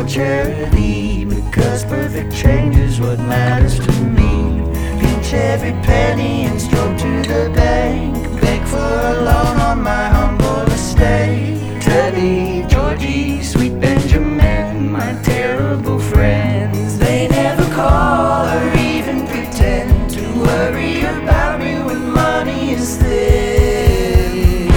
charity, because perfect change is what matters to me. Pinch every penny and stroll to the bank, beg for a loan on my humble estate. Teddy, Georgie, sweet Benjamin, my terrible friends, they never call or even pretend to worry about me when money is thin.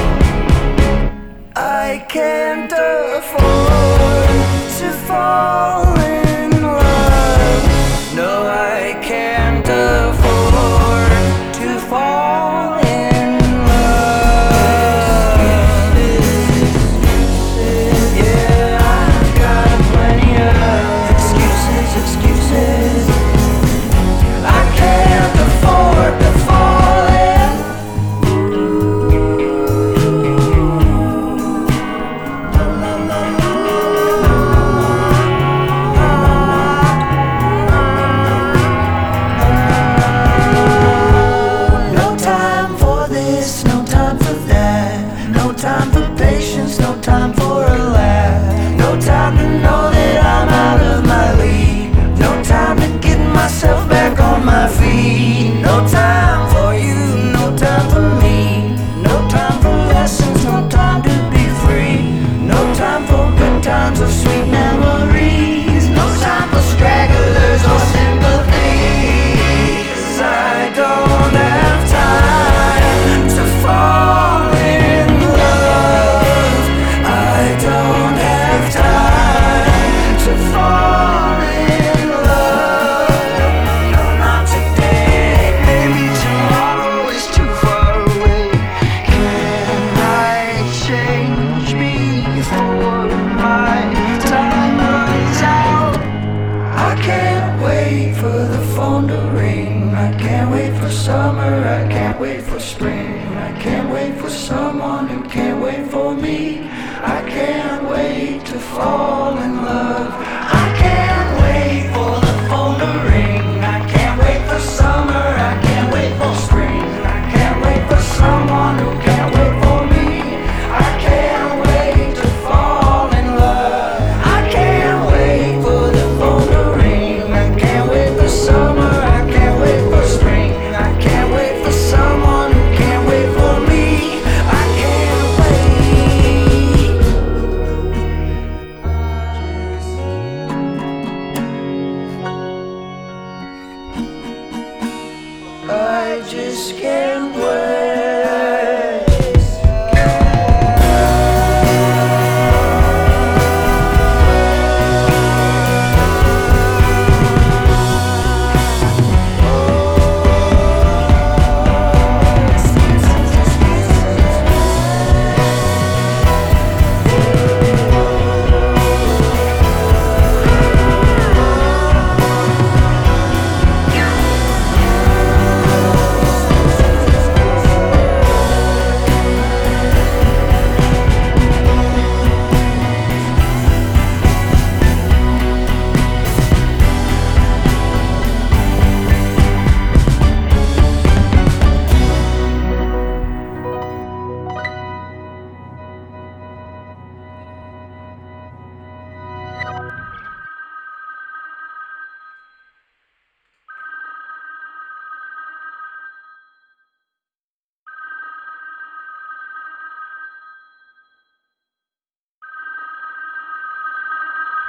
I can't afford to fall in love. No, I can't afford to fall in love. Yeah, I've got plenty of excuses. I can't afford to fall in. No time for this, no time for that. No time for patience, no time for a laugh. No time to know that I'm out of my league. No time to get myself back on my feet. No time for you, no time for me. No time for lessons, no time to be free. No time for good times or sweet memories. No time for stragglers or sympathies. I don't have time to fall in love. I don't have time to fall in love. No, not today. Maybe tomorrow is too far away. Can I change before my time runs out? I can't wait for the phone to ring. I can't wait for summer, I can't wait for spring. I can't wait for someone